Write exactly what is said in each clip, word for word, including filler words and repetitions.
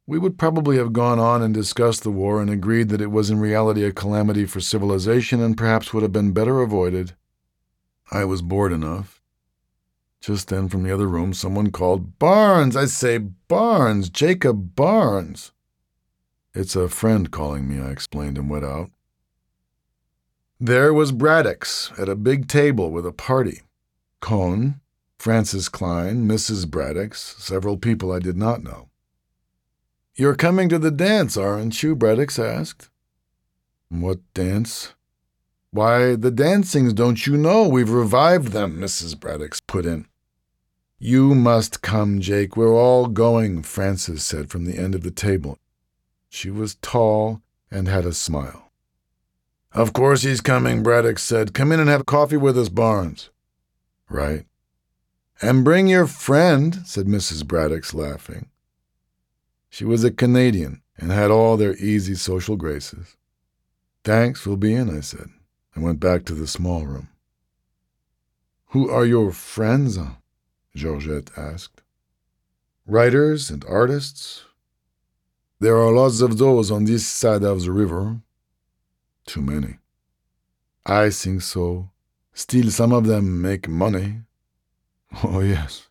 We would probably have gone on and discussed the war and agreed that it was in reality a calamity for civilization and perhaps would have been better avoided. I was bored enough. Just then, from the other room, someone called, "Barnes! I say, Barnes! Jacob Barnes!" "It's a friend calling me," I explained and went out. There was Braddock's at a big table with a party. Cohn, Francis Klein, Missus Braddock's, several people I did not know. "You're coming to the dance, aren't you?" Braddock's asked. "What dance?" "Why, the dancings, don't you know? We've revived them," Missus Braddock's put in. "You must come, Jake. We're all going," Frances said from the end of the table. She was tall and had a smile. "Of course he's coming," Braddock said. "Come in and have coffee with us, Barnes." "Right." "And bring your friend," said Missus Braddock's, laughing. She was a Canadian and had all their easy social graces. "Thanks, we'll be in," I said, and went back to the small room. "Who are your friends?" Georgette asked. "Writers and artists. There are lots of those on this side of the river." "Too many." "I think so. Still, some of them make money." "Oh, yes."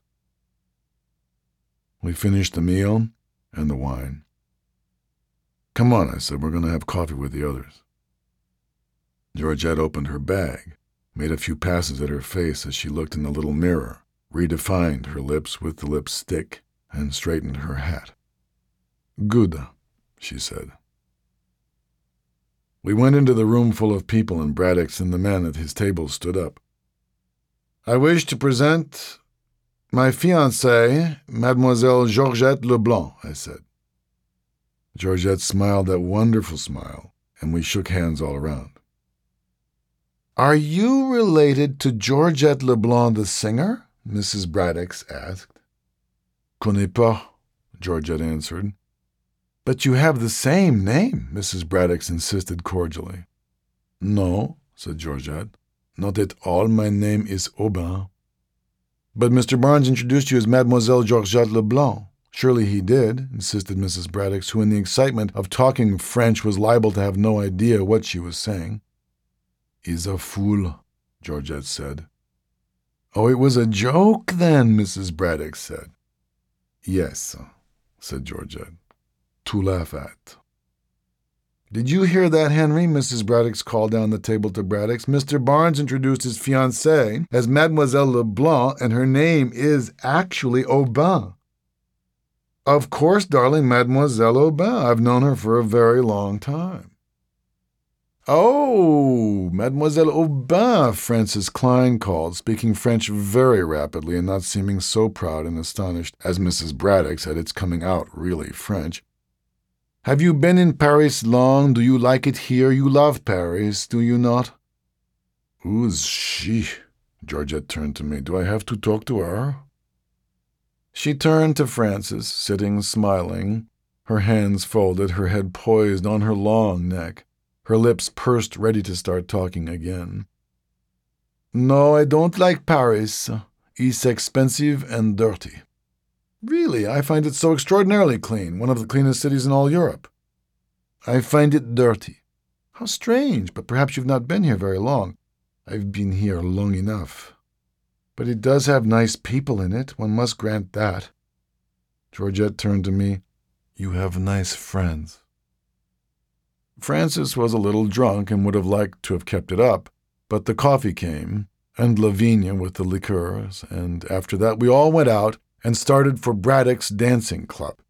We finished the meal and the wine. "Come on," I said. "We're going to have coffee with the others." Georgette opened her bag, made a few passes at her face as she looked in the little mirror, redefined her lips with the lipstick, and straightened her hat. "Good," she said. We went into the room full of people, and Braddock's and the men at his table stood up. "I wish to present my fiancée, Mademoiselle Georgette Leblanc," I said. Georgette smiled that wonderful smile, and we shook hands all around. "Are you related to Georgette Leblanc, the singer?" Missus Braddock's asked. "Connais pas," Georgette answered. "But you have the same name," Missus Braddock's insisted cordially. "No," said Georgette. "Not at all. My name is Aubin." "But Mister Barnes introduced you as Mademoiselle Georgette Leblanc." "Surely he did," insisted Missus Braddock, who in the excitement of talking French was liable to have no idea what she was saying. "He's a fool," Georgette said. "Oh, it was a joke then," Missus Braddock said. "Yes," said Georgette. "To laugh at." "Did you hear that, Henry?" Missus Braddock called down the table to Braddock. "Mister Barnes introduced his fiancée as Mademoiselle Leblanc, and her name is actually Aubin." "Of course, darling, Mademoiselle Aubin. I've known her for a very long time." "Oh, Mademoiselle Aubin," Francis Klein called, speaking French very rapidly and not seeming so proud and astonished as Missus Braddock's at its coming out really French. "Have you been in Paris long? Do you like it here? You love Paris, do you not?" "Who's she?" Georgette turned to me. "Do I have to talk to her?" She turned to Francis, sitting smiling, her hands folded, her head poised on her long neck, her lips pursed ready to start talking again. "No, I don't like Paris. It's expensive and dirty." "Really? I find it so extraordinarily clean, one of the cleanest cities in all Europe." "I find it dirty." "How strange, but perhaps you've not been here very long." "I've been here long enough." "But it does have nice people in it, one must grant that." Georgette turned to me. "You have nice friends." Francis was a little drunk and would have liked to have kept it up, but the coffee came, and Lavinia with the liqueurs, and after that we all went out and started for Braddock's dancing club.